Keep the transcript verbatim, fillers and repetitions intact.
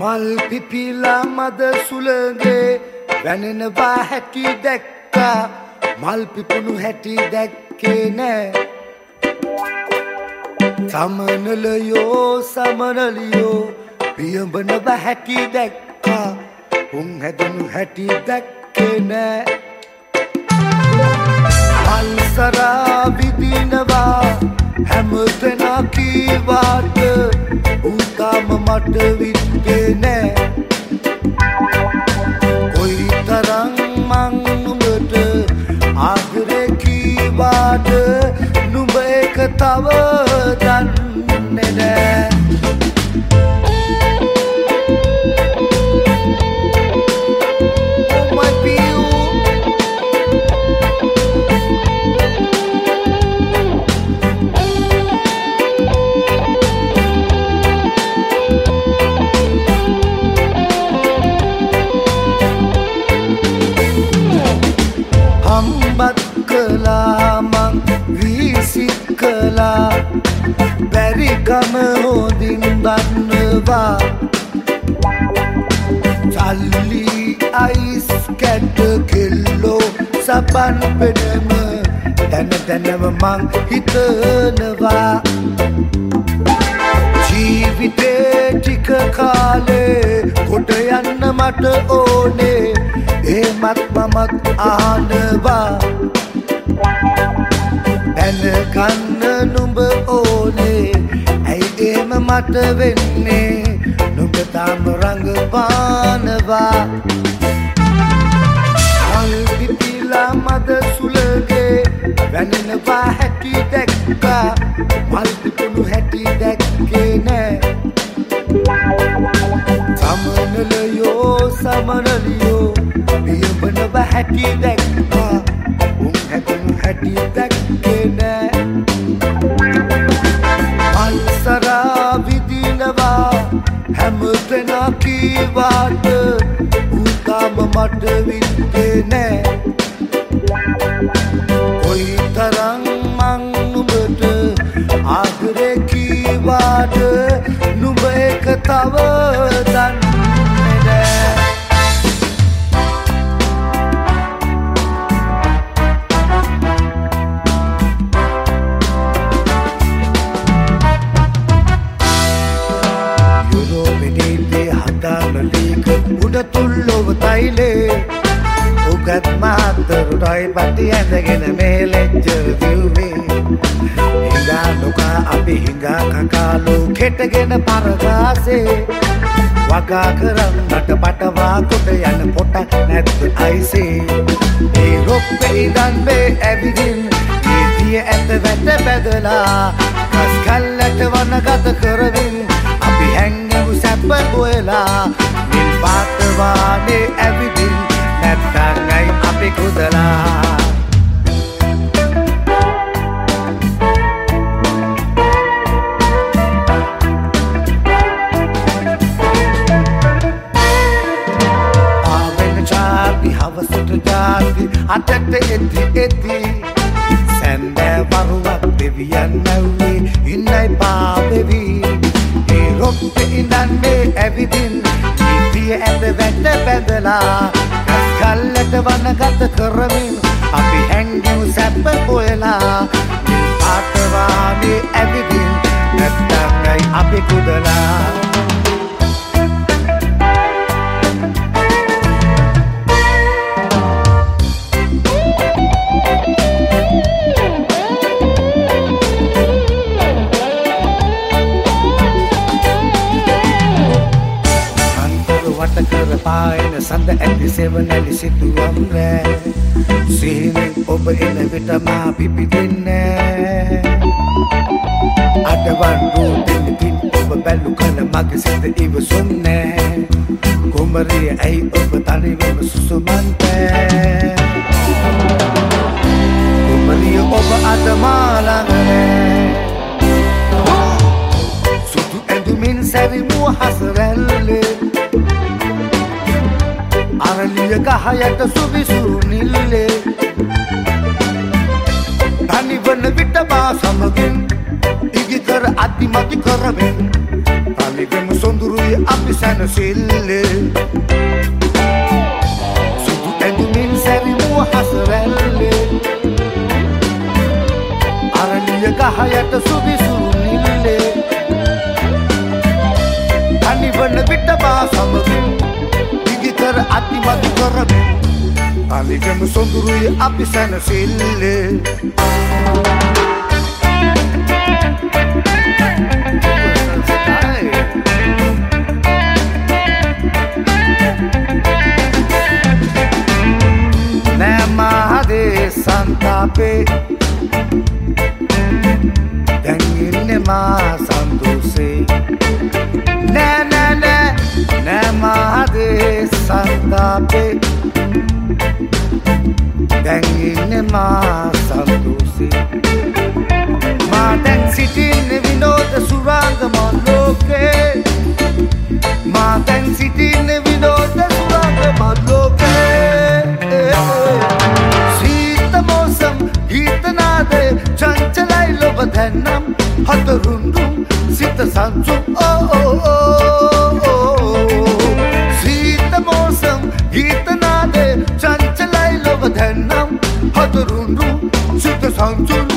මල් පිපිලා මද සුළඟේ වැනෙනවා හැටි දැක්කා මල් පිපුණු හැටි දැක්කේ නෑ සමනලයෝ සමනලියෝ පියඹනවා හැටි දැක්කා උන් හැදුණු හැටි දැක්කේ නෑ මල් සරා විදිනවා හැමදෙනා කීවාට උන්තාම මට විත්තේ නෑ කොයි තරම් මං නුඹට ආදරේ කීවාට නුඹ ඒක තව දන්නේ නෑ මං විසික් කළා බැරි ගම හොඳින් දන්නවා සල්ලි අයිස් කැට කෙල්ලෝ සබන් පෙනම දැන දැනව මං හිතනවා ජීවිතේ ටික කාලේ කොට යන්න මට ඕනේ ඒමත් මමත් ආනවා දැනගන්න නුඹ ඕනේ ඇයි එහෙම මට වෙන්නේ නුඹ තාම රඟපානවා මල් පිපිලා මද සුළඟේ වැනෙනවා හැටි දැක්කා මල් පිපුණු හැටි දැක්කේ නෑ සමනලයෝ සමනලියෝ පියඹනවා හැටි දැක්කා උන් හැදුණු හැටි දැක්කේ නෑ මල් සරා විදිනවා හැමදෙනා කීවාට උන්තාම මට විත්තේ නෑ කොයි තරම් මං නුඹට ආදරේ කීවාට නුඹ ඒක තව දන්නේ නෑ උඩතුල්ලොව තයිලේ උගත් මාතරුටයි පටි ඇඳගෙන මේලෙච්ච දිව්වේ හිඟා නොකා අපි හිඟා කකාලු කෙටගෙන පරදාසේ වගා කරන්නට පටවා කොට යන පොට නැද්ද අයිසේ ඒ රොප්පේ ඉඳන් මේ ඇවිදින් කීතිය ඇත වැට බැදලා කස් කල්ලට වනගත කරමින් අපි හැංගෙමු සැප බොයලා පාතවානේ ඇවිදින් නැත්තංගයි අපි කුදලා ආවෙන චාපි හවසට ජාති අටට එති එති සැන්දෑ වරුවක් දෙවියන් නැව්වේ ඉන්නයි පාවෙවි ඒ රොප්පේ ඉඳන් මේ ඇවිදින් ඇත වැට බැඳලා කස් කල්ලට වනගත කරමින් අපි හැංගෙමු සැප බොයලා පාතවානේ ඇවිදින් නැත්තංගයි අපි කුදලා පායන සඳ ඇති සෙවනැලි සිතුවම් රෑ සිහිනෙන් ඔබ එන විට මා පිපිදෙන්නේ අඩවන් රූපෙනකින් ඔබ බැලු කල මගේ සිත ඉවසුම් නෑ කුමරිය ඇයි ඔබ තනිවම සුසුමන්තෑ කුමරිය ඔබ අද මා ළඟ නෑ සුදු ඇඳුමින් සැරිමුව හසරැල්ලේ අරලිය ගහයට සුවිසුරු නිල්ලේ තනිවන විට මා සමගින් ඉගිකර අතිමති කරමින් තනිවම සොඳුරුයි අපි සැනසෙල්ල සුදු ඇඳුමින් සැරිමු හසරැල්ල අරලිය ගහ යට සුවිසුරු නිල්ල අනිවන විට මා සමගින් දිගිකර අතිමත් කරමින් අලිගම සොඳුරුයි අපි සැනසෙල්ල santape dangine ma sanduse na na na na ma de santape dangine ma sanduse ma dang sitin vinoda suranga maloke ma dang sitin vinoda suranga maloke චංචලයි ලොබ දැන්නම් හතරුන්දුම් සිත සංසුම් සීත මෝසම් ගීතනාදේ චංචලයි ලොබ දැන්නම් හතරුන්දුම් සිත සංසුම්